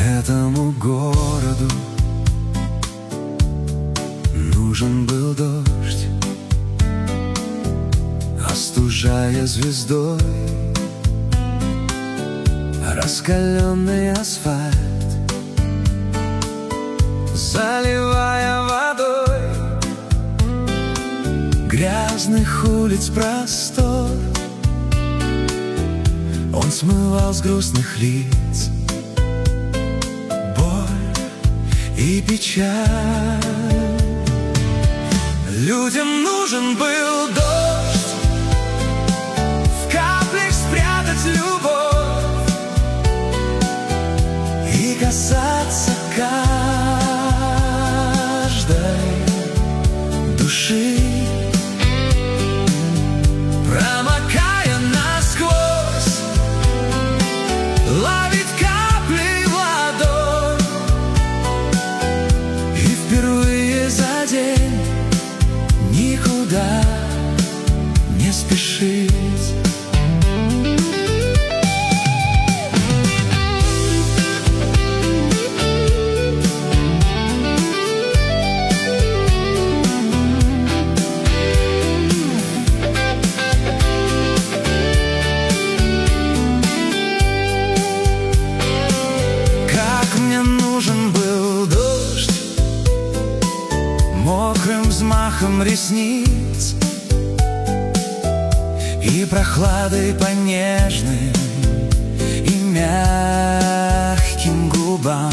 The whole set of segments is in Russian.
Этому городу нужен был дождь, остужая звездой раскаленный асфальт, заливая водой грязных улиц простор. Он смывал с грустных лиц боль и печаль. Людям нужен был дождь, в каплях спрятать любовь и касаться каждой души, промокая насквозь, ловить капли в ладонь и впервые за день никуда не спешить. Как мне нужен был дождь, мокрым взмахом ресниц и прохладой по нежным и мягким губам.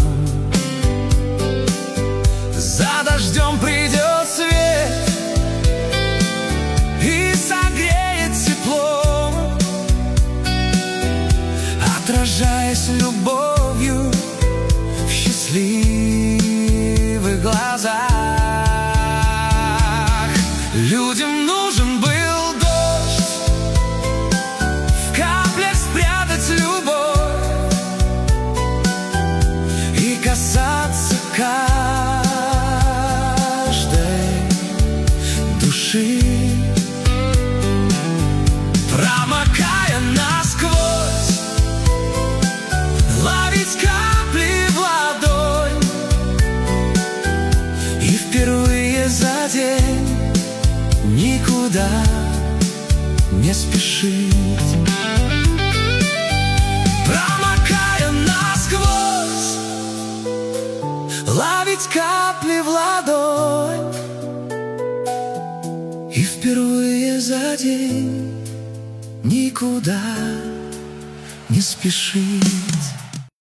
За дождем придет свет и согреет теплом, отражаясь любовью в счастливых глазах. Людям нужен был дождь, в каплях спрятать любовь и касаться каждой души, промокая насквозь, ловить капли в ладонь и впервые за день никуда не спешить. Промокая насквозь, ловить капли в ладонь и впервые за день никуда не спешить.